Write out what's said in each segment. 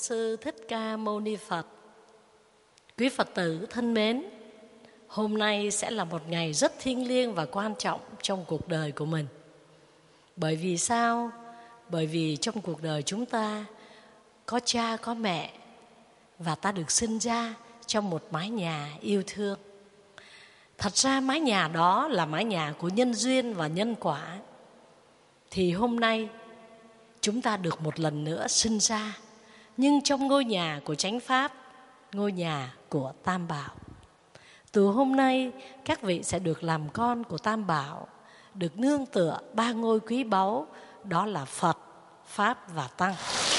Sư Thích Ca Mâu Ni Phật. Quý Phật tử thân mến, hôm nay sẽ là một ngày rất thiêng liêng và quan trọng trong cuộc đời của mình. Bởi vì sao? Bởi vì trong cuộc đời chúng ta có cha có mẹ, và ta được sinh ra trong một mái nhà yêu thương. Thật ra mái nhà đó là mái nhà của nhân duyên và nhân quả. Thì hôm nay chúng ta được một lần nữa sinh ra, nhưng trong ngôi nhà của Chánh Pháp, ngôi nhà của Tam Bảo. Từ hôm nay các vị sẽ được làm con của Tam Bảo, được nương tựa ba ngôi quý báu, đó là Phật, Pháp và Tăng.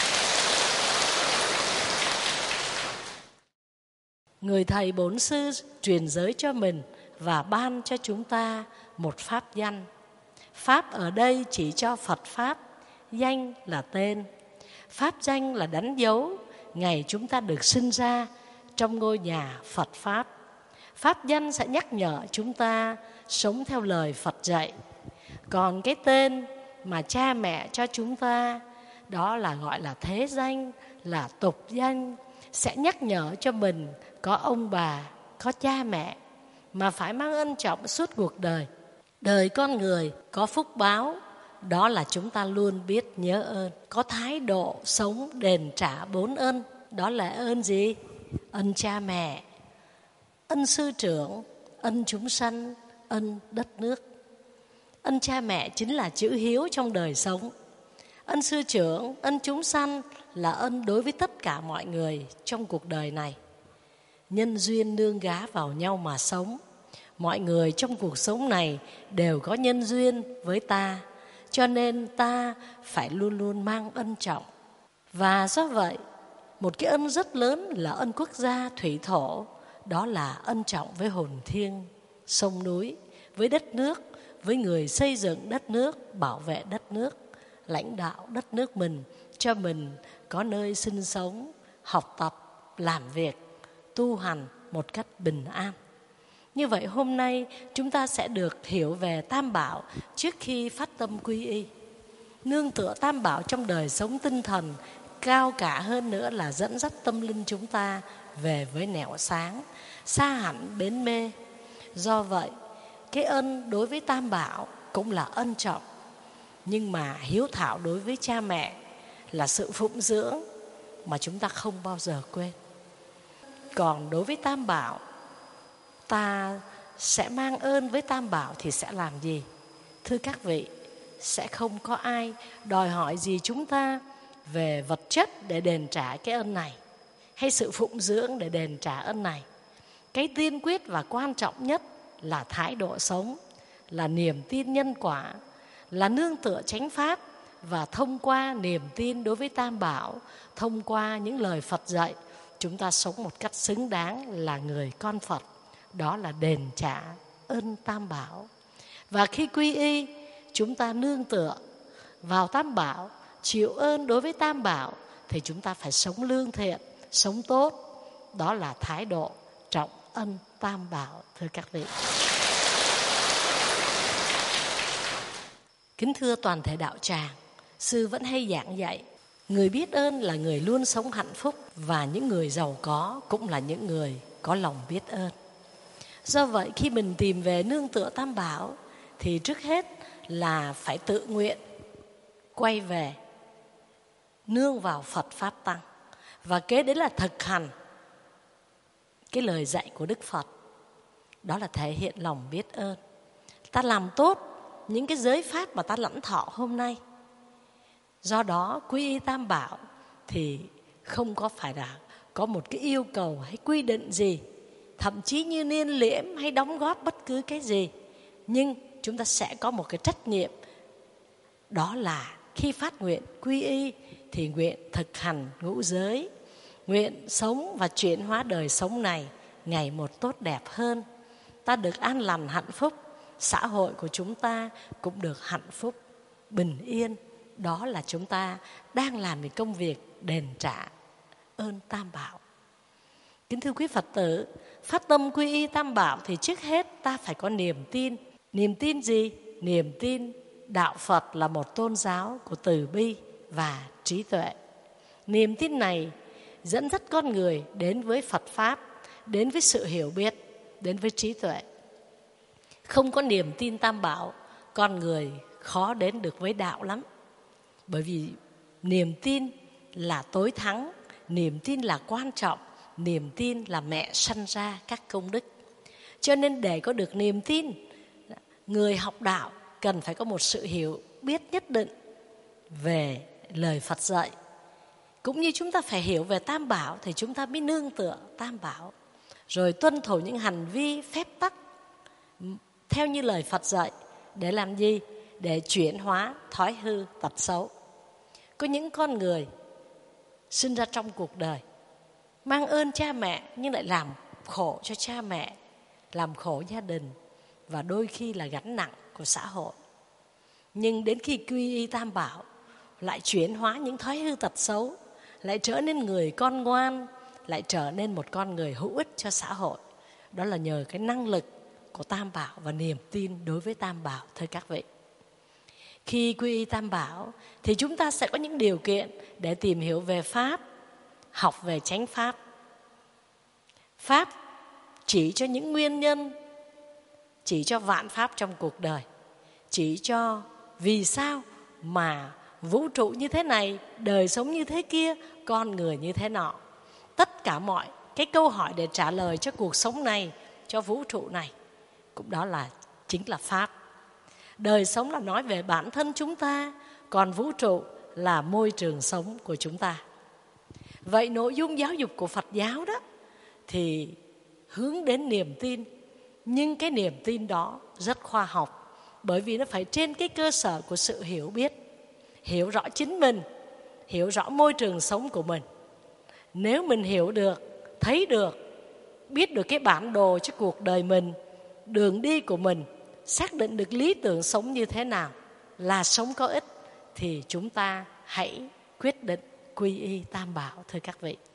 Người thầy Bổn Sư truyền giới cho mình và ban cho chúng ta một pháp danh. Pháp ở đây chỉ cho Phật Pháp, danh là tên. Pháp danh là đánh dấu ngày chúng ta được sinh ra trong ngôi nhà Phật Pháp. Pháp danh sẽ nhắc nhở chúng ta sống theo lời Phật dạy. Còn cái tên mà cha mẹ cho chúng ta, đó là gọi là thế danh, là tục danh, sẽ nhắc nhở cho mình có ông bà, có cha mẹ, mà phải mang ân trọng suốt cuộc đời. Đời con người có phúc báo, đó là chúng ta luôn biết nhớ ơn, có thái độ sống đền trả bốn ơn. Đó là ơn gì? Ơn cha mẹ, ơn sư trưởng, ơn chúng sanh, ơn đất nước. Ơn cha mẹ chính là chữ hiếu trong đời sống. Ơn sư trưởng, ơn chúng sanh là ơn đối với tất cả mọi người trong cuộc đời này. Nhân duyên nương gá vào nhau mà sống. Mọi người trong cuộc sống này đều có nhân duyên với ta, cho nên ta phải luôn luôn mang ân trọng. Và do vậy, một cái ân rất lớn là ân quốc gia thủy thổ, đó là ân trọng với hồn thiêng, sông núi, với đất nước, với người xây dựng đất nước, bảo vệ đất nước, lãnh đạo đất nước mình, cho mình có nơi sinh sống, học tập, làm việc, tu hành một cách bình an. Như vậy hôm nay chúng ta sẽ được hiểu về Tam Bảo trước khi phát tâm quy y. Nương tựa Tam Bảo trong đời sống tinh thần, cao cả hơn nữa là dẫn dắt tâm linh chúng ta về với nẻo sáng, xa hẳn bến mê. Do vậy, cái ân đối với Tam Bảo cũng là ân trọng. Nhưng mà hiếu thảo đối với cha mẹ là sự phụng dưỡng mà chúng ta không bao giờ quên. Còn đối với Tam Bảo, ta sẽ mang ơn với Tam Bảo thì sẽ làm gì? Thưa các vị, sẽ không có ai đòi hỏi gì chúng ta về vật chất để đền trả cái ân này, hay sự phụng dưỡng để đền trả ân này. Cái tiên quyết và quan trọng nhất là thái độ sống, là niềm tin nhân quả, là nương tựa chánh pháp. Và thông qua niềm tin đối với Tam Bảo, thông qua những lời Phật dạy, chúng ta sống một cách xứng đáng là người con Phật. Đó là đền trả ơn Tam Bảo. Và khi quy y, chúng ta nương tựa vào Tam Bảo, chịu ơn đối với Tam Bảo, thì chúng ta phải sống lương thiện, sống tốt. Đó là thái độ trọng ân Tam Bảo, thưa các vị. Kính thưa toàn thể đạo tràng, Sư vẫn hay giảng dạy, người biết ơn là người luôn sống hạnh phúc, và những người giàu có cũng là những người có lòng biết ơn. Do vậy khi mình tìm về nương tựa Tam Bảo thì trước hết là phải tự nguyện quay về nương vào Phật Pháp Tăng. Và kế đến là thực hành cái lời dạy của Đức Phật. Đó là thể hiện lòng biết ơn. Ta làm tốt những cái giới pháp mà ta lãnh thọ hôm nay. Do đó quy y Tam Bảo thì không có phải là có một cái yêu cầu hay quy định gì, thậm chí như niên liễm hay đóng góp bất cứ cái gì. Nhưng chúng ta sẽ có một cái trách nhiệm, đó là khi phát nguyện quy y thì nguyện thực hành ngũ giới, nguyện sống và chuyển hóa đời sống này ngày một tốt đẹp hơn. Ta được an lành hạnh phúc, xã hội của chúng ta cũng được hạnh phúc, bình yên. Đó là chúng ta đang làm một công việc đền trả ơn Tam Bảo. Kính thưa quý Phật tử, phát tâm quy y Tam Bảo thì trước hết ta phải có niềm tin. Niềm tin gì? Niềm tin đạo Phật là một tôn giáo của từ bi và trí tuệ. Niềm tin này dẫn dắt con người đến với Phật Pháp, đến với sự hiểu biết, đến với trí tuệ. Không có niềm tin Tam Bảo, con người khó đến được với đạo lắm. Bởi vì niềm tin là tối thắng, niềm tin là quan trọng, niềm tin là mẹ sanh ra các công đức. Cho nên để có được niềm tin, người học đạo cần phải có một sự hiểu biết nhất định về lời Phật dạy. Cũng như chúng ta phải hiểu về Tam Bảo thì chúng ta mới nương tựa Tam Bảo, rồi tuân thủ những hành vi phép tắc theo như lời Phật dạy. Để làm gì? Để chuyển hóa thói hư tật xấu. Có những con người sinh ra trong cuộc đời mang ơn cha mẹ nhưng lại làm khổ cho cha mẹ, làm khổ gia đình và đôi khi là gánh nặng của xã hội. Nhưng đến khi quy y Tam Bảo lại chuyển hóa những thói hư tật xấu, lại trở nên người con ngoan, lại trở nên một con người hữu ích cho xã hội. Đó là nhờ cái năng lực của Tam Bảo và niềm tin đối với Tam Bảo, thưa các vị. Khi quy y Tam Bảo thì chúng ta sẽ có những điều kiện để tìm hiểu về Pháp, học về chánh Pháp. Pháp chỉ cho những nguyên nhân, chỉ cho vạn Pháp trong cuộc đời, chỉ cho vì sao mà vũ trụ như thế này, đời sống như thế kia, con người như thế nọ. Tất cả mọi cái câu hỏi để trả lời cho cuộc sống này, cho vũ trụ này, cũng đó là chính là Pháp. Đời sống là nói về bản thân chúng ta, còn vũ trụ là môi trường sống của chúng ta. Vậy nội dung giáo dục của Phật giáo đó thì hướng đến niềm tin, nhưng cái niềm tin đó rất khoa học, bởi vì nó phải trên cái cơ sở của sự hiểu biết, hiểu rõ chính mình, hiểu rõ môi trường sống của mình. Nếu mình hiểu được, thấy được, biết được cái bản đồ cho cuộc đời mình, đường đi của mình, xác định được lý tưởng sống như thế nào là sống có ích, thì chúng ta hãy quyết định quy y Tam Bảo, thưa các vị.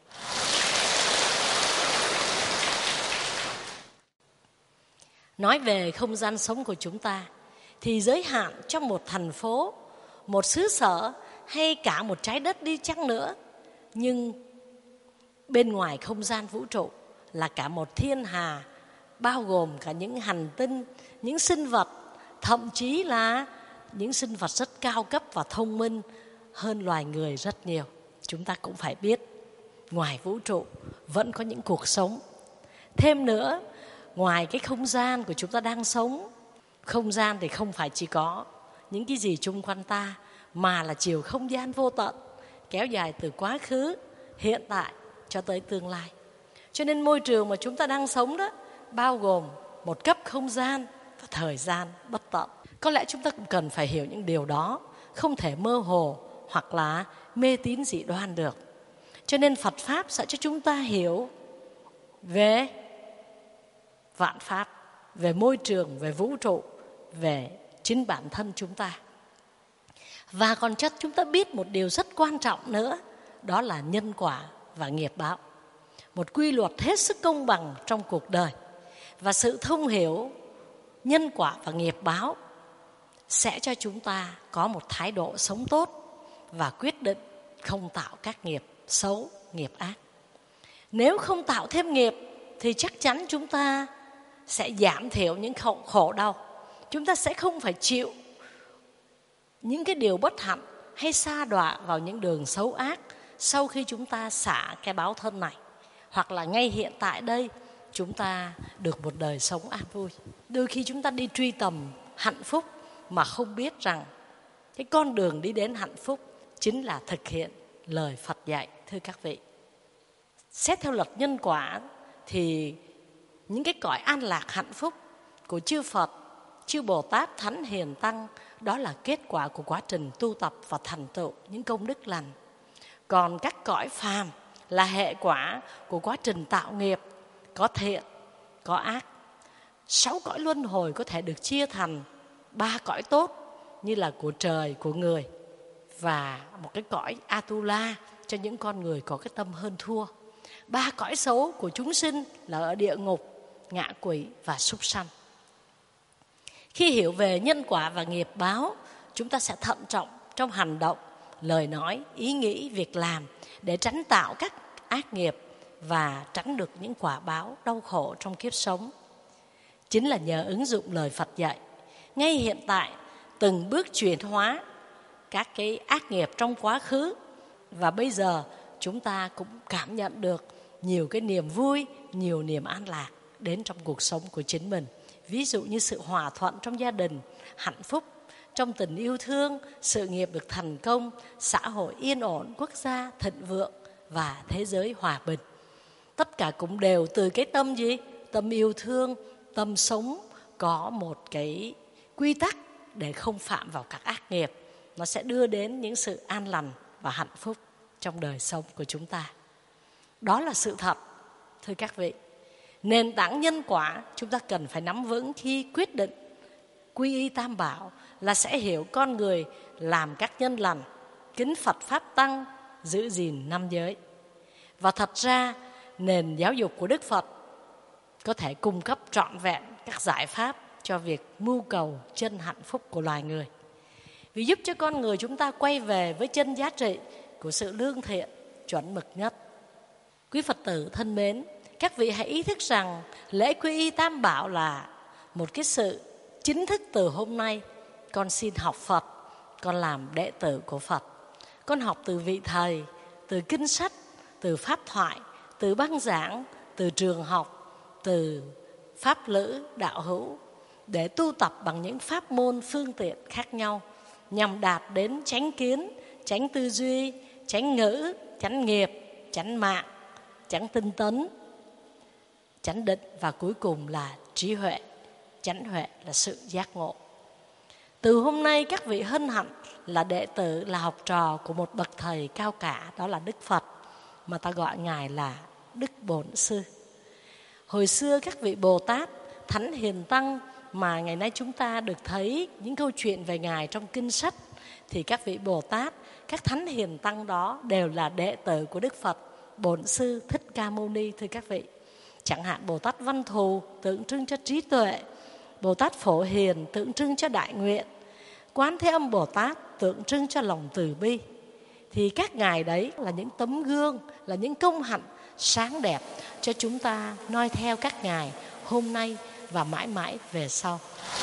Nói về không gian sống của chúng ta thì giới hạn trong một thành phố, một xứ sở hay cả một trái đất đi chăng nữa, nhưng bên ngoài không gian vũ trụ là cả một thiên hà, bao gồm cả những hành tinh, những sinh vật, thậm chí là những sinh vật rất cao cấp và thông minh hơn loài người rất nhiều. Chúng ta cũng phải biết ngoài vũ trụ vẫn có những cuộc sống. Thêm nữa, ngoài cái không gian của chúng ta đang sống, không gian thì không phải chỉ có những cái gì chung quanh ta, mà là chiều không gian vô tận, kéo dài từ quá khứ, hiện tại cho tới tương lai. Cho nên môi trường mà chúng ta đang sống đó bao gồm một cấp không gian và thời gian bất tận. Có lẽ chúng ta cũng cần phải hiểu những điều đó, không thể mơ hồ hoặc là mê tín dị đoan được. Cho nên Phật Pháp sẽ cho chúng ta hiểu về vạn Pháp, về môi trường, về vũ trụ, về chính bản thân chúng ta. Và còn cho chúng ta biết một điều rất quan trọng nữa, đó là nhân quả và nghiệp báo. Một quy luật hết sức công bằng trong cuộc đời. Và sự thông hiểu nhân quả và nghiệp báo sẽ cho chúng ta có một thái độ sống tốt và quyết định không tạo các nghiệp xấu, nghiệp ác. Nếu không tạo thêm nghiệp thì chắc chắn chúng ta sẽ giảm thiểu những khổ đau. Chúng ta sẽ không phải chịu những cái điều bất hạnh hay sa đọa vào những đường xấu ác sau khi chúng ta xả cái báo thân này. Hoặc là ngay hiện tại đây chúng ta được một đời sống an vui. Đôi khi chúng ta đi truy tầm hạnh phúc mà không biết rằng cái con đường đi đến hạnh phúc chính là thực hiện lời Phật dạy, thưa các vị. Xét theo luật nhân quả thì những cái cõi an lạc hạnh phúc của chư Phật, chư Bồ Tát, Thánh Hiền Tăng, đó là kết quả của quá trình tu tập và thành tựu những công đức lành. Còn các cõi phàm là hệ quả của quá trình tạo nghiệp, có thiện, có ác. 6 cõi luân hồi có thể được chia thành 3 cõi tốt như là của trời, của người, và một cái cõi Atula cho những con người có cái tâm hơn thua. 3 cõi xấu của chúng sinh là ở địa ngục, ngạ quỷ và súc sanh. Khi hiểu về nhân quả và nghiệp báo, chúng ta sẽ thận trọng trong hành động, lời nói, ý nghĩ, việc làm để tránh tạo các ác nghiệp và tránh được những quả báo đau khổ trong kiếp sống. Chính là nhờ ứng dụng lời Phật dạy, ngay hiện tại từng bước chuyển hóa các cái ác nghiệp trong quá khứ, và bây giờ chúng ta cũng cảm nhận được nhiều cái niềm vui, nhiều niềm an lạc đến trong cuộc sống của chính mình. Ví dụ như sự hòa thuận trong gia đình, hạnh phúc trong tình yêu thương, sự nghiệp được thành công, xã hội yên ổn, quốc gia thịnh vượng và thế giới hòa bình. Tất cả cũng đều từ cái tâm gì? Tâm yêu thương, tâm sống có một cái quy tắc để không phạm vào các ác nghiệp. Nó sẽ đưa đến những sự an lành và hạnh phúc trong đời sống của chúng ta. Đó là sự thật, thưa các vị. Nền tảng nhân quả chúng ta cần phải nắm vững khi quyết định quy y Tam Bảo, là sẽ hiểu con người làm các nhân lành, kính Phật Pháp Tăng, giữ gìn năm giới. Và thật ra nền giáo dục của Đức Phật có thể cung cấp trọn vẹn các giải pháp cho việc mưu cầu chân hạnh phúc của loài người, vì giúp cho con người chúng ta quay về với chân giá trị của sự lương thiện chuẩn mực nhất. Quý Phật tử thân mến, các vị hãy ý thức rằng lễ quy y Tam Bảo là một cái sự chính thức. Từ hôm nay con xin học Phật, con làm đệ tử của Phật. Con học từ vị thầy, từ kinh sách, từ pháp thoại, từ băng giảng, từ trường học, từ pháp lữ, đạo hữu, để tu tập bằng những pháp môn phương tiện khác nhau, nhằm đạt đến chánh kiến, chánh tư duy, chánh ngữ, chánh nghiệp, chánh mạng, chánh tinh tấn, chánh định, và cuối cùng là trí huệ. Chánh huệ là sự giác ngộ. Từ hôm nay các vị hân hạnh là đệ tử, là học trò của một bậc thầy cao cả, đó là Đức Phật, mà ta gọi Ngài là Đức Bổn Sư. Hồi xưa các vị Bồ Tát, Thánh Hiền Tăng mà ngày nay chúng ta được thấy những câu chuyện về Ngài trong kinh sách, thì các vị Bồ Tát, các Thánh Hiền Tăng đó đều là đệ tử của Đức Phật Bổn Sư Thích Ca Mâu Ni, thưa các vị. Chẳng hạn Bồ Tát Văn Thù tượng trưng cho trí tuệ, Bồ Tát Phổ Hiền tượng trưng cho đại nguyện, Quán Thế Âm Bồ Tát tượng trưng cho lòng từ bi. Thì các ngài đấy là những tấm gương, là những công hạnh sáng đẹp cho chúng ta noi theo các ngài hôm nay và mãi mãi về sau.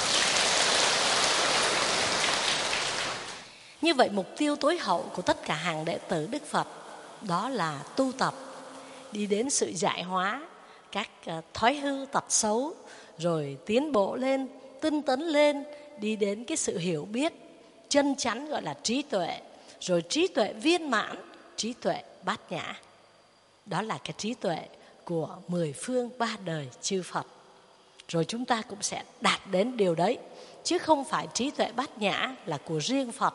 Như vậy mục tiêu tối hậu của tất cả hàng đệ tử Đức Phật đó là tu tập, đi đến sự giải hóa các thói hư tật xấu, rồi tiến bộ lên, tinh tấn lên, đi đến cái sự hiểu biết chân chắn gọi là trí tuệ, rồi trí tuệ viên mãn, trí tuệ bát nhã. Đó là cái trí tuệ của 10 phương 3 đời chư Phật. Rồi chúng ta cũng sẽ đạt đến điều đấy, chứ không phải trí tuệ bát nhã là của riêng Phật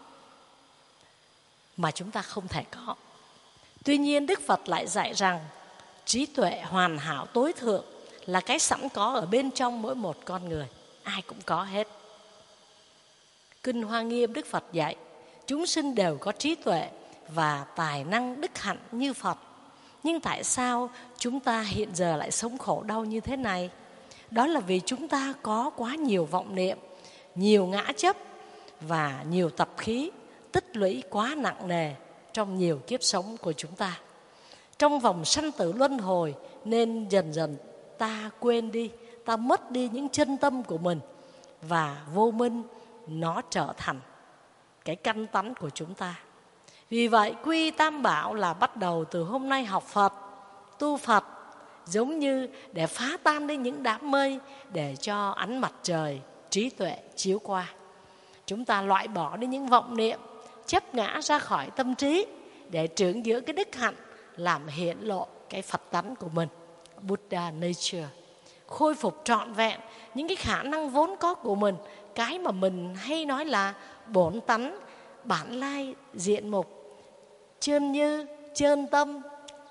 mà chúng ta không thể có. Tuy nhiên Đức Phật lại dạy rằng trí tuệ hoàn hảo tối thượng là cái sẵn có ở bên trong mỗi một con người, ai cũng có hết. Kinh Hoa Nghiêm Đức Phật dạy chúng sinh đều có trí tuệ và tài năng đức hạnh như Phật. Nhưng tại sao chúng ta hiện giờ lại sống khổ đau như thế này? Đó là vì chúng ta có quá nhiều vọng niệm, nhiều ngã chấp và nhiều tập khí tích lũy quá nặng nề trong nhiều kiếp sống của chúng ta. Trong vòng sanh tử luân hồi nên dần dần ta quên đi, ta mất đi những chân tâm của mình, và vô minh nó trở thành cái căn tánh của chúng ta. Vì vậy quy Tam Bảo là bắt đầu từ hôm nay học Phật, tu Phật, giống như để phá tan đi những đám mây, để cho ánh mặt trời trí tuệ chiếu qua. Chúng ta loại bỏ đi những vọng niệm, chấp ngã ra khỏi tâm trí, để trưởng dưỡng cái đức hạnh, làm hiện lộ cái Phật tánh của mình, Buddha nature. Khôi phục trọn vẹn những cái khả năng vốn có của mình, cái mà mình hay nói là bổn tánh, bản lai, diện mục, chân như, chân tâm,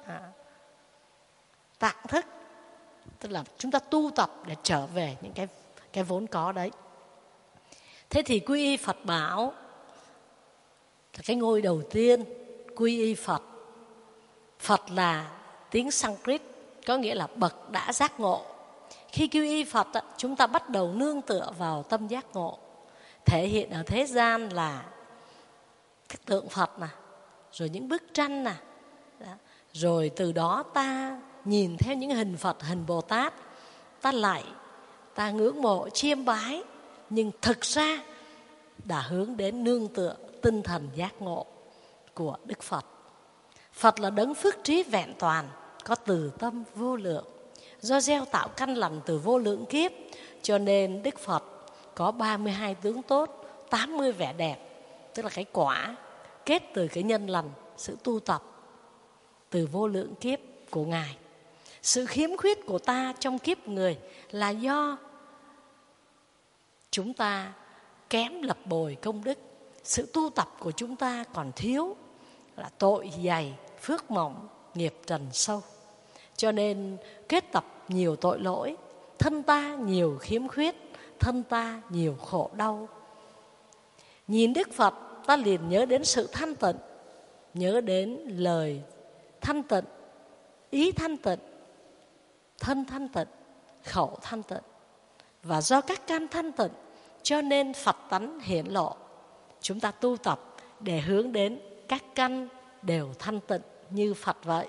tạng thức. Tức là chúng ta tu tập để trở về những cái vốn có đấy. Thế thì quy y Phật bảo là cái ngôi đầu tiên. Quy y Phật, Phật là tiếng Sanskrit, có nghĩa là bậc đã giác ngộ. Khi quy y Phật, chúng ta bắt đầu nương tựa vào tâm giác ngộ, thể hiện ở thế gian là các tượng Phật nè, rồi những bức tranh nè, Rồi từ đó ta nhìn theo những hình Phật, hình Bồ Tát, ta lạy, ta ngưỡng mộ, chiêm bái, nhưng thực ra đã hướng đến nương tựa tinh thần giác ngộ của Đức Phật. Phật là đấng phước trí vẹn toàn, có từ tâm vô lượng. Do gieo tạo căn lành từ vô lượng kiếp, cho nên Đức Phật có 32 tướng tốt, 80 vẻ đẹp. Tức là cái quả kết từ cái nhân lành, sự tu tập từ vô lượng kiếp của Ngài. Sự khiếm khuyết của ta trong kiếp người là do chúng ta kém lập bồi công đức. Sự tu tập của chúng ta còn thiếu, là tội dày, phước mỏng, nghiệp trần sâu. Cho nên kết tập nhiều tội lỗi, thân ta nhiều khiếm khuyết, thân ta nhiều khổ đau. Nhìn Đức Phật, ta liền nhớ đến sự thanh tịnh, nhớ đến lời thanh tịnh, ý thanh tịnh, thân thanh tịnh, khẩu thanh tịnh. Và do các căn thanh tịnh, cho nên Phật tánh hiển lộ. Chúng ta tu tập để hướng đến các căn đều thanh tịnh như Phật vậy.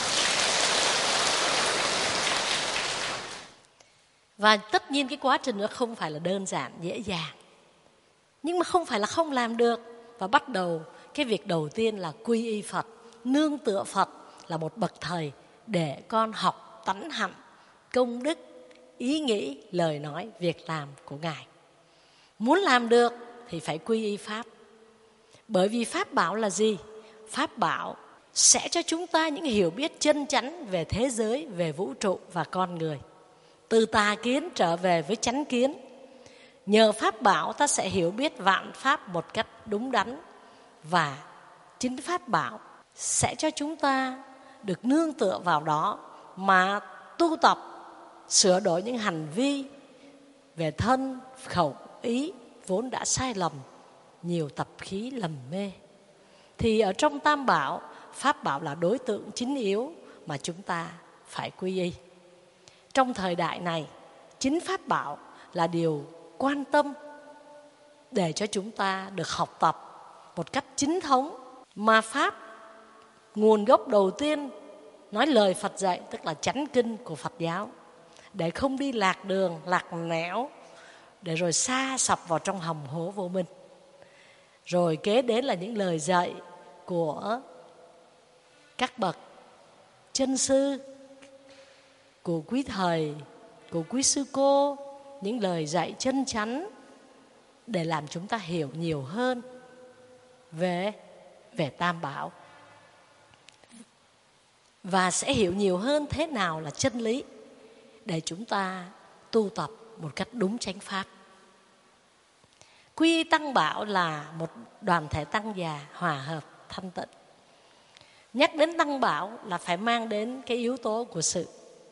Và tất nhiên cái quá trình nó không phải là đơn giản, dễ dàng. Nhưng mà không phải là không làm được. Và bắt đầu cái việc đầu tiên là quy y Phật, nương tựa Phật là một bậc thầy để con học tánh hạnh, công đức, ý nghĩ, lời nói, việc làm của Ngài. Muốn làm được thì phải quy y Pháp. Bởi vì Pháp bảo là gì? Pháp bảo sẽ cho chúng ta những hiểu biết chân chánh về thế giới, về vũ trụ và con người. Từ tà kiến trở về với chánh kiến. Nhờ Pháp bảo ta sẽ hiểu biết vạn Pháp một cách đúng đắn. Và chính Pháp bảo sẽ cho chúng ta được nương tựa vào đó mà tu tập, sửa đổi những hành vi về thân, khẩu, ý vốn đã sai lầm, nhiều tập khí lầm mê. Thì ở trong Tam Bảo, Pháp bảo là đối tượng chính yếu mà chúng ta phải quy y. Trong thời đại này, chính Pháp bảo là điều quan tâm để cho chúng ta được học tập một cách chính thống. Mà Pháp, nguồn gốc đầu tiên nói lời Phật dạy, tức là chánh kinh của Phật giáo, để không đi lạc đường, lạc nẻo, để rồi sa sập vào trong hầm hố vô minh. Rồi kế đến là những lời dạy của các bậc chân sư, của quý thầy, của quý sư cô, những lời dạy chân chánh để làm chúng ta hiểu nhiều hơn về Tam Bảo. Và sẽ hiểu nhiều hơn thế nào là chân lý để chúng ta tu tập một cách đúng chánh pháp. Quy y Tăng Bảo là một đoàn thể tăng già hòa hợp thanh tịnh. Nhắc đến Tăng Bảo là phải mang đến cái yếu tố của sự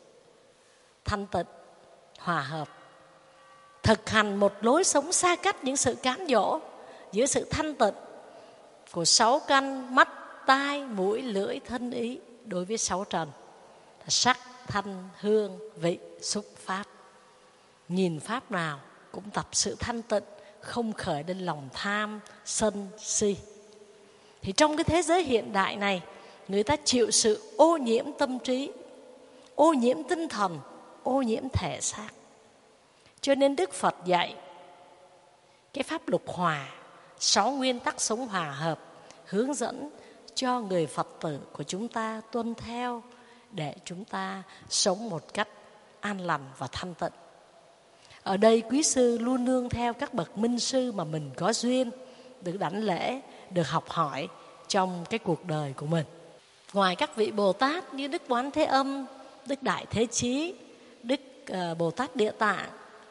thanh tịnh, hòa hợp. Thực hành một lối sống xa cách những sự cám dỗ giữa sự thanh tịnh của 6 căn mắt, tai, mũi, lưỡi, thân, ý đối với 6 trần: sắc, thanh, hương, vị, xúc, pháp. Nhìn pháp nào cũng tập sự thanh tịnh, không khởi lên lòng tham, sân, si. Thì trong cái thế giới hiện đại này, người ta chịu sự ô nhiễm tâm trí, ô nhiễm tinh thần, ô nhiễm thể xác. Cho nên Đức Phật dạy cái pháp lục hòa, 6 nguyên tắc sống hòa hợp, hướng dẫn cho người Phật tử của chúng ta tuân theo để chúng ta sống một cách an lành và thanh tịnh. Ở đây quý sư luôn nương theo các bậc minh sư mà mình có duyên được đảnh lễ, được học hỏi trong cái cuộc đời của mình. Ngoài các vị Bồ Tát như Đức Quán Thế Âm, Đức Đại Thế Chí, Đức Bồ Tát Địa Tạng,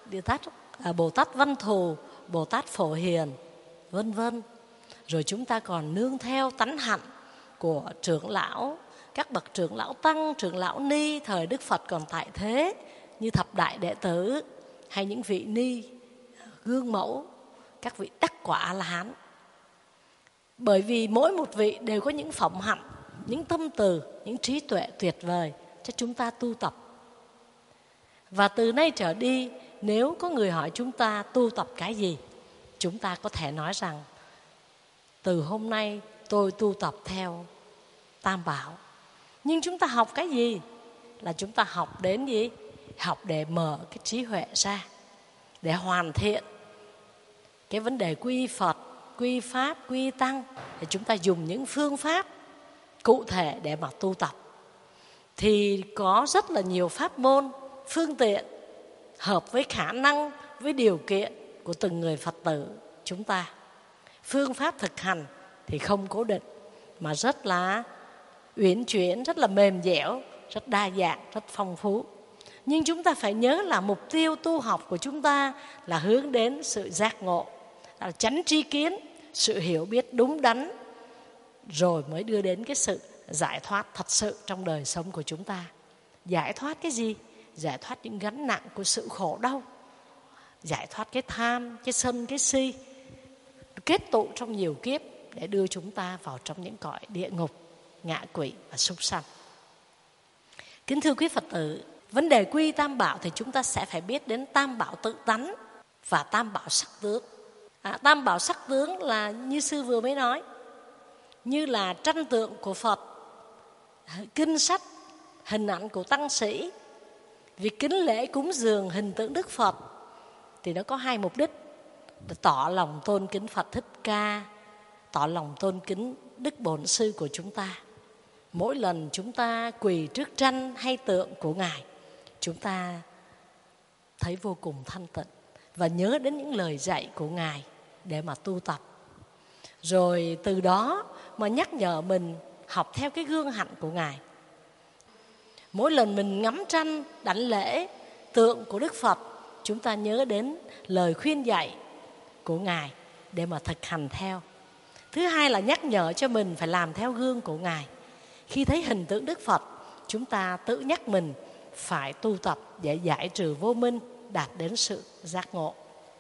Bồ Tát Văn Thù, Bồ Tát Phổ Hiền, vân vân. Rồi chúng ta còn nương theo tánh hạnh của trưởng lão, các bậc trưởng lão tăng, trưởng lão ni thời Đức Phật còn tại thế, như thập đại đệ tử hay những vị ni gương mẫu, các vị đắc quả A-la-hán. Bởi vì mỗi một vị đều có những phẩm hạnh, những tâm từ, những trí tuệ tuyệt vời cho chúng ta tu tập. Và từ nay trở đi, nếu có người hỏi chúng ta tu tập cái gì, chúng ta có thể nói rằng từ hôm nay tôi tu tập theo Tam Bảo. Nhưng chúng ta học cái gì? Là chúng ta học đến gì? Học để mở cái trí huệ ra, để hoàn thiện cái vấn đề quy Phật, quy Pháp, quy Tăng. Để chúng ta dùng những phương pháp cụ thể để mà tu tập. Thì có rất là nhiều pháp môn, phương tiện hợp với khả năng, với điều kiện của từng người Phật tử chúng ta. Phương pháp thực hành thì không cố định, mà rất là uyển chuyển, rất là mềm dẻo, rất đa dạng, rất phong phú. Nhưng chúng ta phải nhớ là mục tiêu tu học của chúng ta là hướng đến sự giác ngộ, là chánh tri kiến, sự hiểu biết đúng đắn, rồi mới đưa đến cái sự giải thoát thật sự trong đời sống của chúng ta. Giải thoát cái gì? Giải thoát những gánh nặng của sự khổ đau, giải thoát cái tham, cái sân, cái si kết tụ trong nhiều kiếp để đưa chúng ta vào trong những cõi địa ngục, ngạ quỷ và súc sanh. Kính thưa quý Phật tử, vấn đề quy tam bảo thì chúng ta sẽ phải biết đến tam bảo tự tánh và tam bảo sắc tướng. Tam bảo sắc tướng là như sư vừa mới nói, như là tranh tượng của Phật, kinh sách, hình ảnh của tăng sĩ. Việc kính lễ cúng dường hình tượng Đức Phật thì nó có hai mục đích: tỏ lòng tôn kính Phật Thích Ca, tỏ lòng tôn kính Đức Bổn Sư của chúng ta. Mỗi lần chúng ta quỳ trước tranh hay tượng của Ngài, chúng ta thấy vô cùng thanh tịnh và nhớ đến những lời dạy của Ngài để mà tu tập. Rồi từ đó mà nhắc nhở mình học theo cái gương hạnh của Ngài. Mỗi lần mình ngắm tranh, đảnh lễ tượng của Đức Phật, chúng ta nhớ đến lời khuyên dạy của Ngài để mà thực hành theo. Thứ hai là nhắc nhở cho mình phải làm theo gương của Ngài. Khi thấy hình tượng Đức Phật, chúng ta tự nhắc mình phải tu tập để giải trừ vô minh, đạt đến sự giác ngộ.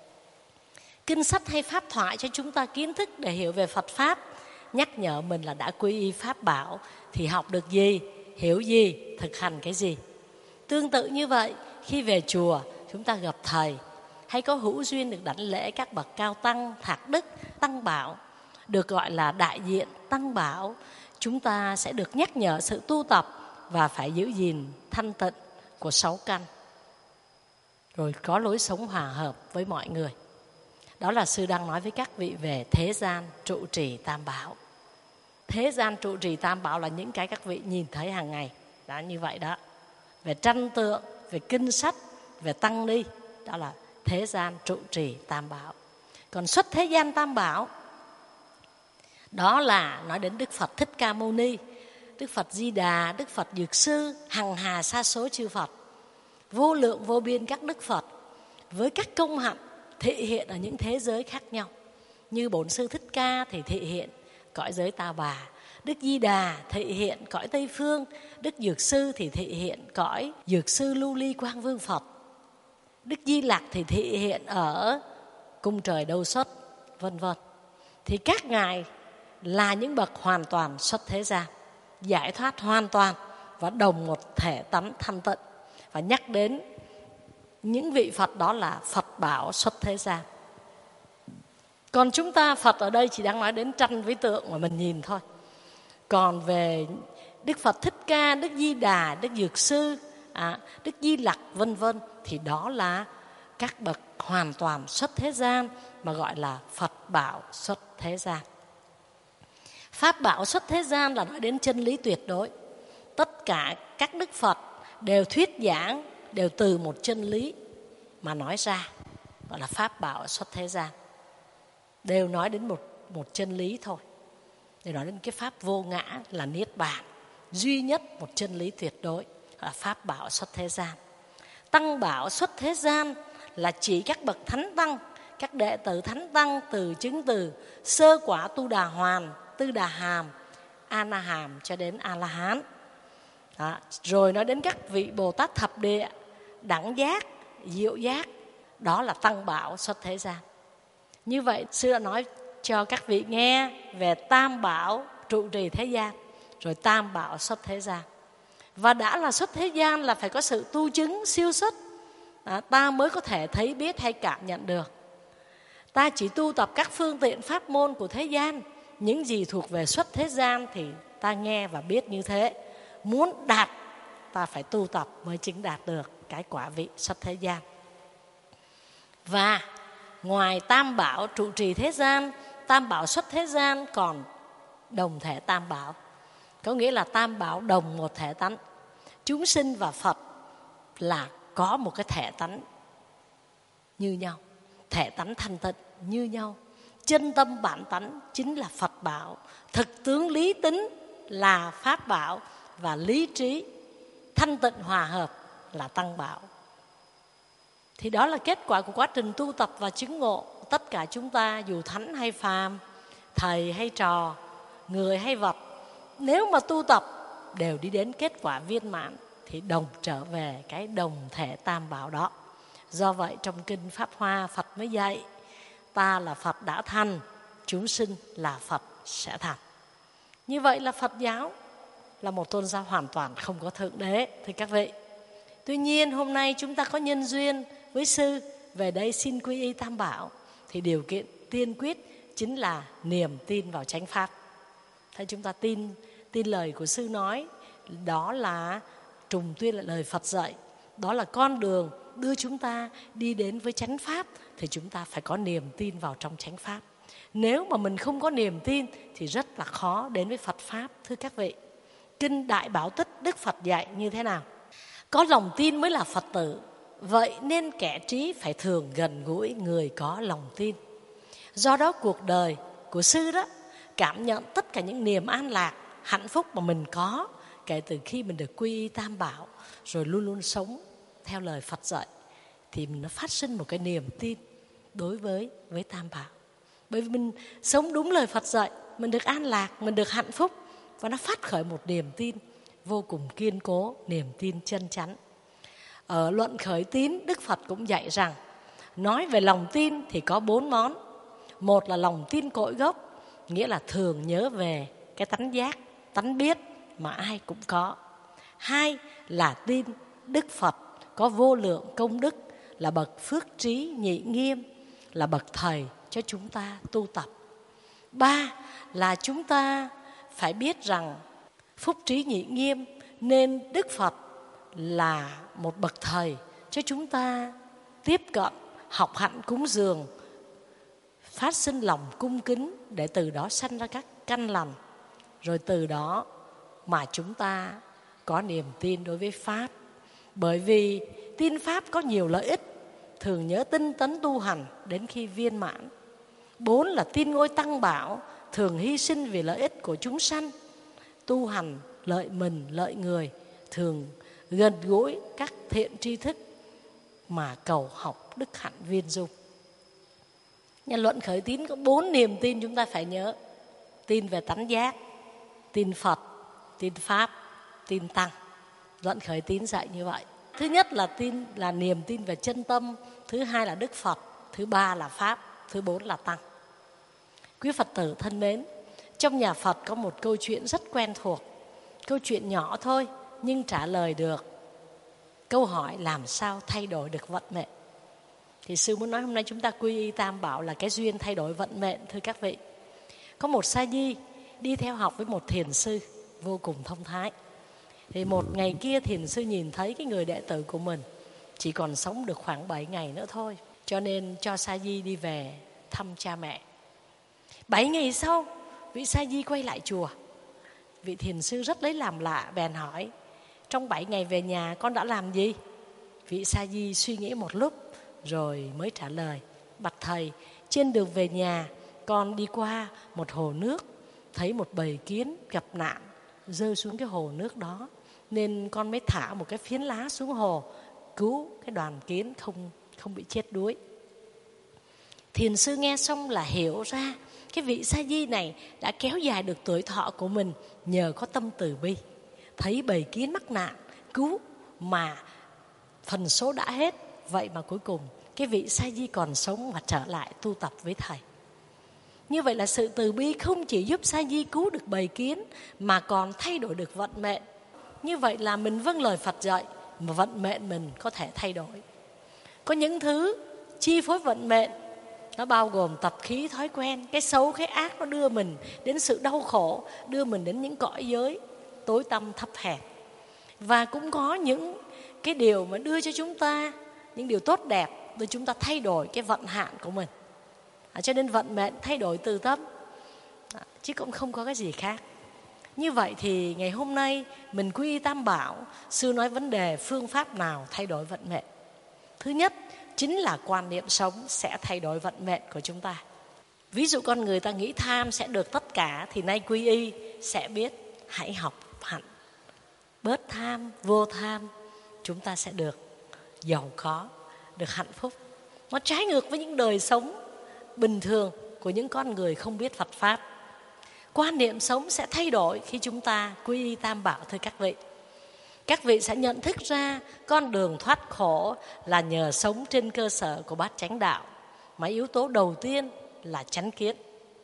Kinh sách hay pháp thoại cho chúng ta kiến thức để hiểu về Phật Pháp, nhắc nhở mình là đã quy y Pháp bảo thì học được gì, hiểu gì, thực hành cái gì. Tương tự như vậy, khi về chùa chúng ta gặp thầy hay có hữu duyên được đảnh lễ các bậc cao tăng, thạc đức, tăng bảo, được gọi là đại diện tăng bảo, chúng ta sẽ được nhắc nhở sự tu tập và phải giữ gìn thanh tịnh của 6 căn, rồi có lối sống hòa hợp với mọi người. Đó là sư đang nói với các vị về thế gian trụ trì tam bảo. Thế gian trụ trì tam bảo là những cái các vị nhìn thấy hàng ngày, đã như vậy đó. Về tranh tượng, về kinh sách, về tăng ni, đó là thế gian trụ trì tam bảo. Còn xuất thế gian tam bảo, đó là nói đến Đức Phật Thích Ca Mâu Ni, Đức Phật Di Đà, Đức Phật Dược Sư, hằng hà sa số chư Phật, vô lượng vô biên các Đức Phật với các công hạnh thị hiện ở những thế giới khác nhau. Như Bổn Sư Thích Ca thì thị hiện cõi giới Ta Bà, Đức Di Đà thị hiện cõi Tây Phương, Đức Dược Sư thì thị hiện cõi Dược Sư Lưu Ly Quang Vương Phật, Đức Di Lặc thì thị hiện ở cung trời Đâu Xuất, vân vân. Thì các ngài là những bậc hoàn toàn xuất thế gian, giải thoát hoàn toàn và đồng một thể tánh thanh tịnh. Và nhắc đến những vị Phật đó là Phật bảo xuất thế gian. Còn chúng ta Phật ở đây chỉ đang nói đến tranh với tượng mà mình nhìn thôi. Còn về Đức Phật Thích Ca, Đức Di Đà, Đức Dược Sư, Đức Di Lặc vân vân thì đó là các bậc hoàn toàn xuất thế gian mà gọi là Phật bảo xuất thế gian. Pháp bảo xuất thế gian là nói đến chân lý tuyệt đối. Tất cả các Đức Phật đều thuyết giảng, đều từ một chân lý mà nói ra, gọi là Pháp bảo xuất thế gian. Đều nói đến một chân lý thôi. Để nói đến cái Pháp vô ngã là Niết Bàn, duy nhất một chân lý tuyệt đối, gọi là Pháp bảo xuất thế gian. Tăng bảo xuất thế gian là chỉ các bậc thánh tăng, các đệ tử thánh tăng từ chứng từ sơ quả Tu Đà Hoàn, Tư Đà Hàm, A Na Hàm cho đến A La Hán. Rồi nói đến các vị Bồ Tát thập địa, đẳng giác, diệu giác, đó là tăng bảo xuất thế gian. Như vậy sư đã nói cho các vị nghe về tam bảo trụ trì thế gian, rồi tam bảo xuất thế gian. Và đã là xuất thế gian là phải có sự tu chứng siêu xuất, ta mới có thể thấy biết hay cảm nhận được. Ta chỉ tu tập các phương tiện pháp môn của thế gian, những gì thuộc về xuất thế gian thì ta nghe và biết như thế. muốn đạt, ta phải tu tập mới chứng đạt được cái quả vị xuất thế gian. Và ngoài tam bảo trụ trì thế gian, tam bảo xuất thế gian, còn đồng thể tam bảo. Có nghĩa là tam bảo đồng một thể tánh. Chúng sinh và Phật là có một cái thể tánh như nhau, thể tánh thanh tịnh như nhau. Chân tâm bản tánh chính là Phật bảo, thực tướng lý tính là Pháp bảo, và lý trí thanh tịnh hòa hợp là Tăng bảo. Thì đó là kết quả của quá trình tu tập và chứng ngộ. Tất cả chúng ta, dù thánh hay phàm, thầy hay trò, người hay vật, nếu mà tu tập đều đi đến kết quả viên mãn thì đồng trở về cái đồng thể tam bảo đó. Do vậy trong kinh Pháp Hoa, Phật mới dạy ta là Phật đã thành, chúng sinh là Phật sẽ thành. Như vậy là Phật giáo là một tôn giáo hoàn toàn không có thượng đế, thưa các vị. Tuy nhiên hôm nay chúng ta có nhân duyên với sư về đây xin quy y tam bảo, thì điều kiện tiên quyết chính là niềm tin vào chánh pháp. Thế chúng ta tin lời của sư nói, đó là trùng tuyên là lời Phật dạy, đó là con đường đưa chúng ta đi đến với chánh pháp, thì chúng ta phải có niềm tin vào trong chánh pháp. Nếu mà mình không có niềm tin thì rất là khó đến với Phật pháp, thưa các vị. Kinh Đại Bảo Tích Đức Phật dạy như thế nào? Có lòng tin mới là Phật tử, vậy nên kẻ trí phải thường gần gũi người có lòng tin. Do đó cuộc đời của sư đó cảm nhận tất cả những niềm an lạc, hạnh phúc mà mình có kể từ khi mình được quy y tam bảo, rồi luôn luôn sống theo lời Phật dạy, thì mình nó phát sinh một cái niềm tin đối với tam bảo. Bởi vì mình sống đúng lời Phật dạy, mình được an lạc, mình được hạnh phúc, và nó phát khởi một niềm tin vô cùng kiên cố, niềm tin chân chắn. Ở luận khởi tín, Đức Phật cũng dạy rằng, nói về lòng tin thì có 4 món. Một là lòng tin cội gốc, nghĩa là thường nhớ về cái tánh giác, tánh biết mà ai cũng có. 2 là tin Đức Phật có vô lượng công đức, là bậc phước trí nhị nghiêm, là bậc thầy cho chúng ta tu tập. 3 là chúng ta phải biết rằng phúc trí nhị nghiêm, nên Đức Phật là một bậc thầy cho chúng ta tiếp cận, học hạnh cúng dường, phát sinh lòng cung kính, để từ đó sanh ra các căn lành, rồi từ đó mà chúng ta có niềm tin đối với Pháp. Bởi vì tin Pháp có nhiều lợi ích, thường nhớ tinh tấn tu hành đến khi viên mãn. 4 là tin ngôi Tăng bảo, thường hy sinh vì lợi ích của chúng sanh, tu hành lợi mình lợi người, thường gần gũi các thiện tri thức mà cầu học đức hạnh viên dung. Nhà luận khởi tín có 4 niềm tin chúng ta phải nhớ: tin về tánh giác, tin Phật, tin Pháp, tin Tăng. Luận khởi tín dạy như vậy. Thứ nhất là tin là niềm tin về chân tâm, thứ hai là Đức Phật, thứ ba là Pháp, thứ 4 là Tăng. Quý Phật tử thân mến, trong nhà Phật có một câu chuyện rất quen thuộc. Câu chuyện nhỏ thôi nhưng trả lời được câu hỏi làm sao thay đổi được vận mệnh. Thì sư muốn nói hôm nay chúng ta quy y tam bảo là cái duyên thay đổi vận mệnh, thưa các vị. Có một sa di đi theo học với một thiền sư vô cùng thông thái. Thì một ngày kia thiền sư nhìn thấy cái người đệ tử của mình chỉ còn sống được khoảng 7 ngày nữa thôi, cho nên cho sa di đi về thăm cha mẹ. 7 ngày sau, vị sa di quay lại chùa. Vị thiền sư rất lấy làm lạ, bèn hỏi: trong 7 ngày về nhà con đã làm gì? Vị sa di suy nghĩ một lúc rồi mới trả lời: bạch thầy, trên đường về nhà con đi qua một hồ nước, thấy một bầy kiến gặp nạn rơi xuống cái hồ nước đó, nên con mới thả một cái phiến lá xuống hồ cứu cái đoàn kiến không bị chết đuối. Thiền sư nghe xong là hiểu ra cái vị sa di này đã kéo dài được tuổi thọ của mình nhờ có tâm từ bi. Thấy bầy kiến mắc nạn cứu mà phần số đã hết, vậy mà cuối cùng cái vị sa di còn sống và trở lại tu tập với thầy. Như vậy là sự từ bi không chỉ giúp sa di cứu được bầy kiến mà còn thay đổi được vận mệnh. Như vậy là mình vâng lời Phật dạy mà vận mệnh mình có thể thay đổi. Có những thứ chi phối vận mệnh, nó bao gồm tập khí, thói quen. Cái xấu, cái ác nó đưa mình đến sự đau khổ, đưa mình đến những cõi giới tối tăm thấp hèn. Và cũng có những cái điều mà đưa cho chúng ta, những điều tốt đẹp, để chúng ta thay đổi cái vận hạn của mình. Cho nên vận mệnh thay đổi từ tâm, chứ cũng không có cái gì khác. Như vậy thì ngày hôm nay mình quy y Tam Bảo, sư nói vấn đề phương pháp nào thay đổi vận mệnh. Thứ nhất chính là quan niệm sống sẽ thay đổi vận mệnh của chúng ta. Ví dụ con người ta nghĩ tham sẽ được tất cả, thì nay quy y sẽ biết hãy học hạnh bớt tham, vô tham, chúng ta sẽ được giàu có, được hạnh phúc. Nó trái ngược với những đời sống bình thường của những con người không biết Phật Pháp. Quan niệm sống sẽ thay đổi khi chúng ta quy y Tam Bảo, thưa các vị. Các vị sẽ nhận thức ra con đường thoát khổ là nhờ sống trên cơ sở của bát chánh đạo. Mà yếu tố đầu tiên là chánh kiến,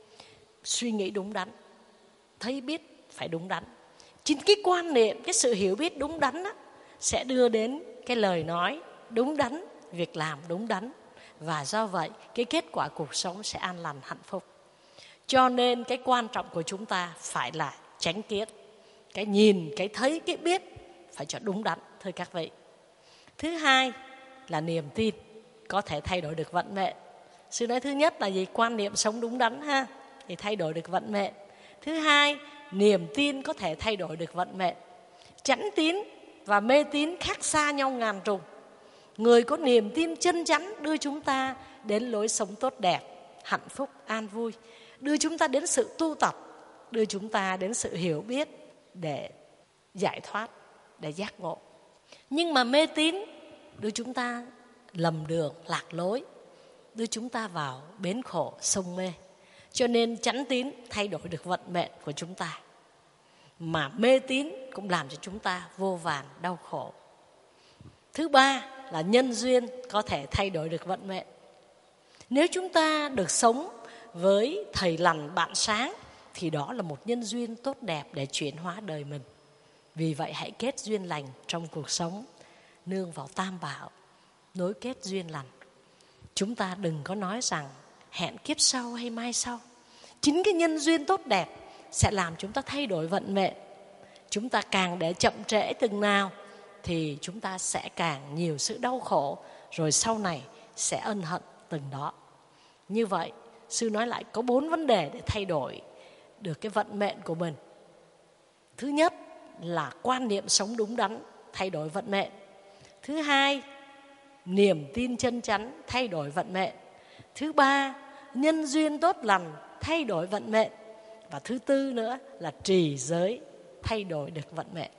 suy nghĩ đúng đắn, thấy biết phải đúng đắn. Chính cái quan niệm, cái sự hiểu biết đúng đắn đó, sẽ đưa đến cái lời nói đúng đắn, việc làm đúng đắn. Và do vậy cái kết quả cuộc sống sẽ an lành hạnh phúc. Cho nên cái quan trọng của chúng ta phải là chánh kiến. Cái nhìn, cái thấy, cái biết phải cho đúng đắn, thưa các vị. Thứ hai là niềm tin có thể thay đổi được vận mệnh. Sư nói thứ nhất là gì? Quan niệm sống đúng đắn ha, thì thay đổi được vận mệnh. Thứ hai, niềm tin có thể thay đổi được vận mệnh. Chánh tín và mê tín khác xa nhau ngàn trùng. Người có niềm tin chân chắn đưa chúng ta đến lối sống tốt đẹp, hạnh phúc, an vui, đưa chúng ta đến sự tu tập, đưa chúng ta đến sự hiểu biết để giải thoát, để giác ngộ. Nhưng mà mê tín đưa chúng ta lầm đường, lạc lối, đưa chúng ta vào bến khổ, sông mê. Cho nên chánh tín thay đổi được vận mệnh của chúng ta, mà mê tín cũng làm cho chúng ta vô vàn đau khổ. Thứ ba là nhân duyên có thể thay đổi được vận mệnh. Nếu chúng ta được sống với thầy lành bạn sáng thì đó là một nhân duyên tốt đẹp để chuyển hóa đời mình. Vì vậy hãy kết duyên lành trong cuộc sống, nương vào Tam Bảo, nối kết duyên lành. Chúng ta đừng có nói rằng hẹn kiếp sau hay mai sau. Chính cái nhân duyên tốt đẹp sẽ làm chúng ta thay đổi vận mệnh. Chúng ta càng để chậm trễ từng nào thì chúng ta sẽ càng nhiều sự đau khổ, rồi sau này sẽ ân hận từng đó. Như vậy, sư nói lại có 4 vấn đề để thay đổi được cái vận mệnh của mình. Thứ nhất là quan niệm sống đúng đắn, thay đổi vận mệnh. Thứ hai, niềm tin chân chắn, thay đổi vận mệnh. Thứ ba, nhân duyên tốt lành, thay đổi vận mệnh. Và thứ tư nữa là trì giới, thay đổi được vận mệnh.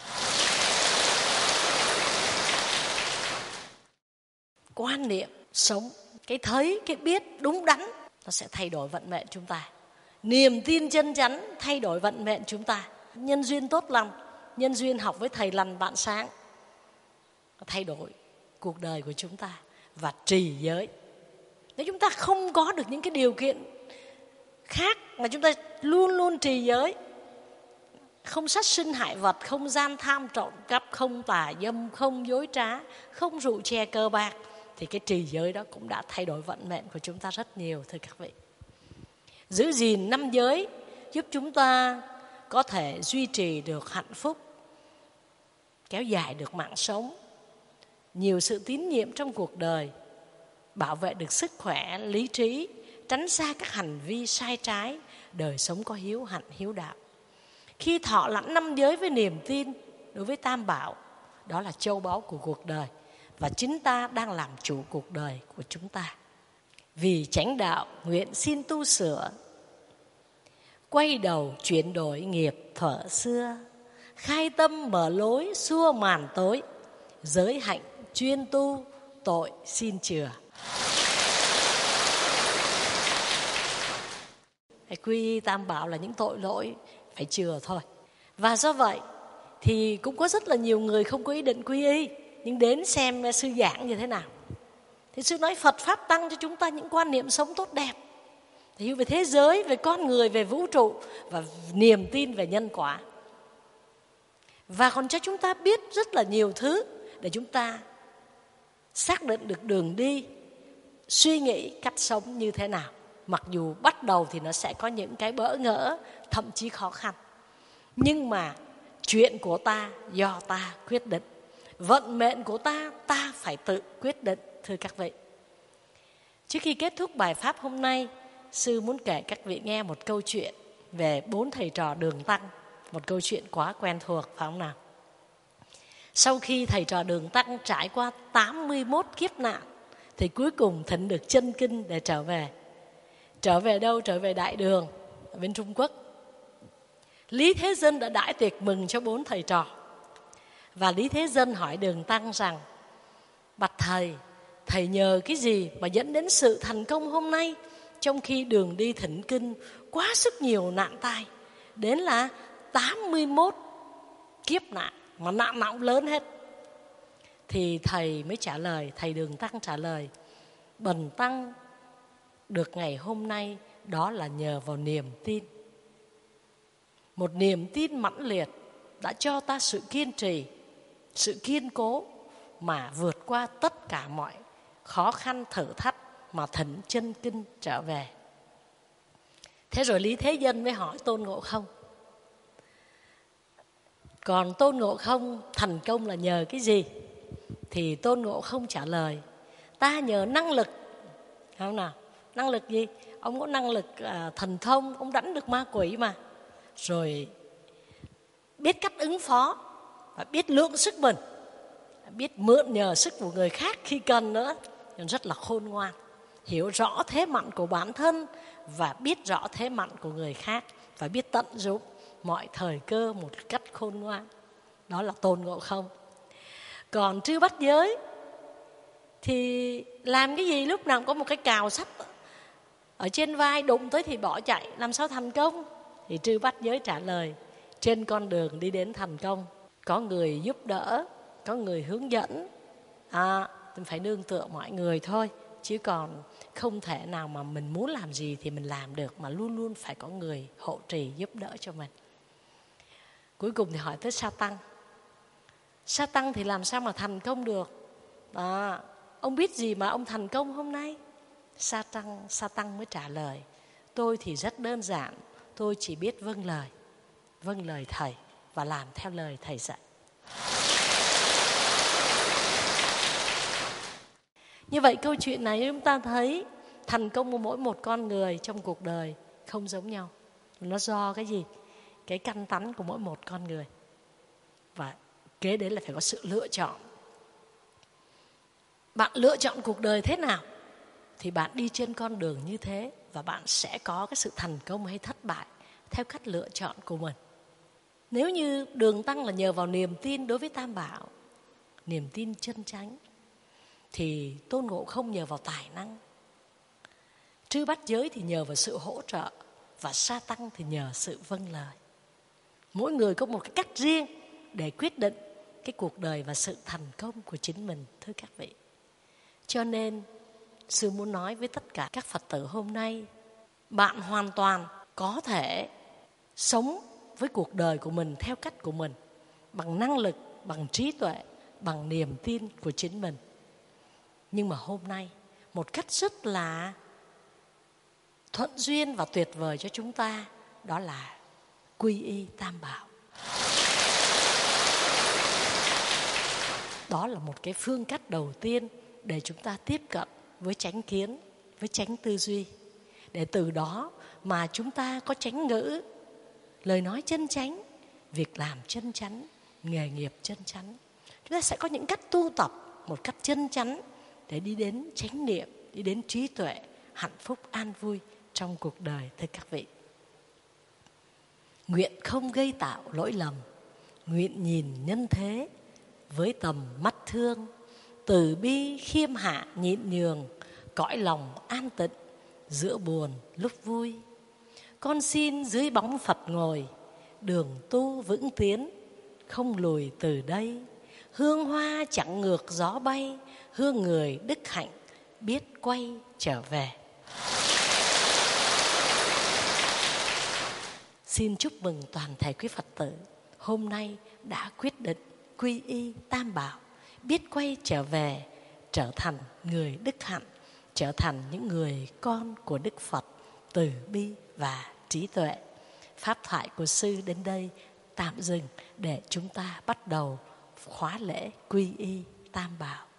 Quan niệm sống, cái thấy, cái biết đúng đắn, nó sẽ thay đổi vận mệnh chúng ta. Niềm tin chân chắn thay đổi vận mệnh chúng ta. Nhân duyên tốt lành, nhân duyên học với thầy lành bạn sáng, thay đổi cuộc đời của chúng ta. Và trì giới, nếu chúng ta không có được những cái điều kiện khác mà chúng ta luôn luôn trì giới, không sát sinh hại vật, không gian tham trộm cắp, không tà dâm, không dối trá, không rượu chè cờ bạc, thì cái trì giới đó cũng đã thay đổi vận mệnh của chúng ta rất nhiều, thưa các vị. Giữ gìn 5 giới giúp chúng ta có thể duy trì được hạnh phúc, kéo dài được mạng sống, nhiều sự tín nhiệm trong cuộc đời, bảo vệ được sức khỏe, lý trí, tránh xa các hành vi sai trái, đời sống có hiếu hạnh, hiếu đạo. Khi thọ lãnh 5 giới với niềm tin đối với Tam Bảo, đó là châu báu của cuộc đời, và chính ta đang làm chủ cuộc đời của chúng ta. Vì chánh đạo nguyện xin tu sửa, quay đầu chuyển đổi nghiệp thuở xưa, khai tâm mở lối xua màn tối, giới hạnh chuyên tu tội xin chừa. Quy y Tam Bảo là những tội lỗi phải chừa thôi. Và do vậy thì cũng có rất là nhiều người không có ý định quy y, nhưng đến xem sư giảng như thế nào. Thì sư nói Phật Pháp tăng cho chúng ta những quan niệm sống tốt đẹp, hiểu về thế giới, về con người, về vũ trụ, và niềm tin về nhân quả. Và còn cho chúng ta biết rất là nhiều thứ để chúng ta xác định được đường đi, suy nghĩ cách sống như thế nào. Mặc dù bắt đầu thì nó sẽ có những cái bỡ ngỡ, thậm chí khó khăn, nhưng mà Chuyện của ta do ta quyết định. Vận mệnh của ta phải tự quyết định, thưa các vị. Trước khi kết thúc bài pháp hôm nay, sư muốn kể các vị nghe một câu chuyện về 4 thầy trò Đường Tăng. Một câu chuyện quá quen thuộc, phải không nào? Sau khi thầy trò Đường Tăng trải qua 81 kiếp nạn, thì cuối cùng thỉnh được chân kinh để trở về. Trở về đâu? Trở về Đại Đường ở bên Trung Quốc. Lý Thế Dân đã đãi tiệc mừng cho 4 thầy trò. Và Lý Thế Dân hỏi Đường Tăng rằng: bạch thầy, thầy nhờ cái gì mà dẫn đến sự thành công hôm nay, trong khi đường đi thỉnh kinh quá sức nhiều nạn tai, đến là 81 kiếp nạn, mà nạn nào cũng lớn hết. Thì thầy mới trả lời, thầy Đường Tăng trả lời: bần tăng được ngày hôm nay đó là nhờ vào niềm tin. Một niềm tin mãnh liệt đã cho ta sự kiên trì, sự kiên cố mà vượt qua tất cả mọi khó khăn thử thách mà thỉnh chân kinh trở về. Thế rồi Lý Thế Dân mới hỏi Tôn Ngộ Không: còn Tôn Ngộ Không thành công là nhờ cái gì? Thì Tôn Ngộ Không trả lời: ta nhờ năng lực. Không nào? Năng lực gì? Ông có năng lực thần thông, ông đánh được ma quỷ mà. Rồi biết cách ứng phó, và biết lượng sức mình, biết mượn nhờ sức của người khác khi cần nữa. Rất là khôn ngoan, hiểu rõ thế mạnh của bản thân và biết rõ thế mạnh của người khác, và biết tận dụng mọi thời cơ một cách khôn ngoan. Đó là Tôn Ngộ Không. Còn Trư Bát Giới thì làm cái gì? Lúc nào cũng có một cái cào sắt ở trên vai, đụng tới thì bỏ chạy, làm sao thành công? Thì Trư Bát Giới trả lời: trên con đường đi đến thành công, có người giúp đỡ, có người hướng dẫn, phải nương tựa mọi người thôi. Chứ còn không thể nào mà mình muốn làm gì thì mình làm được, mà luôn luôn phải có người hộ trì giúp đỡ cho mình. Cuối cùng thì hỏi tới Sa Tăng. Sa Tăng thì làm sao mà thành công được? Ông biết gì mà ông thành công hôm nay? Sa Tăng mới trả lời: tôi thì rất đơn giản, tôi chỉ biết vâng lời thầy và làm theo lời thầy dạy. Như vậy câu chuyện này chúng ta thấy thành công của mỗi một con người trong cuộc đời không giống nhau. Nó do cái gì? Cái căn tánh của mỗi một con người. Và kế đến là phải có sự lựa chọn. Bạn lựa chọn cuộc đời thế nào thì bạn đi trên con đường như thế, và bạn sẽ có cái sự thành công hay thất bại theo cách lựa chọn của mình. Nếu như Đường Tăng là nhờ vào niềm tin đối với Tam Bảo, niềm tin chân chánh, thì Tôn Ngộ Không nhờ vào tài năng, Trư Bát Giới thì nhờ vào sự hỗ trợ, và Sa Tăng thì nhờ sự vâng lời. Mỗi người có một cái cách riêng để quyết định cái cuộc đời và sự thành công của chính mình, thưa các vị. Cho nên sư muốn nói với tất cả các Phật tử hôm nay, bạn hoàn toàn có thể sống với cuộc đời của mình theo cách của mình, bằng năng lực, bằng trí tuệ, bằng niềm tin của chính mình. Nhưng mà hôm nay, một cách rất là thuận duyên và tuyệt vời cho chúng ta, đó là quy y Tam Bảo. Đó là một cái phương cách đầu tiên để chúng ta tiếp cận với chánh kiến, với chánh tư duy, để từ đó mà chúng ta có chánh ngữ, lời nói chân chánh, việc làm chân chánh, nghề nghiệp chân chánh. Chúng ta sẽ có những cách tu tập một cách chân chánh để đi đến chánh niệm, đi đến trí tuệ, hạnh phúc an vui trong cuộc đời, thưa các vị. Nguyện không gây tạo lỗi lầm, nguyện nhìn nhân thế với tầm mắt thương, từ bi khiêm hạ nhịn nhường, cõi lòng an tịnh giữa buồn lúc vui. Con xin dưới bóng Phật ngồi, đường tu vững tiến, không lùi từ đây. Hương hoa chẳng ngược gió bay, hương người đức hạnh biết quay trở về. Xin chúc mừng toàn thể quý Phật tử hôm nay đã quyết định quy y Tam Bảo, biết quay trở về, trở thành người đức hạnh, trở thành những người con của Đức Phật từ bi và trí tuệ. Pháp thoại của sư đến đây tạm dừng để chúng ta bắt đầu khóa lễ quy y Tam Bảo.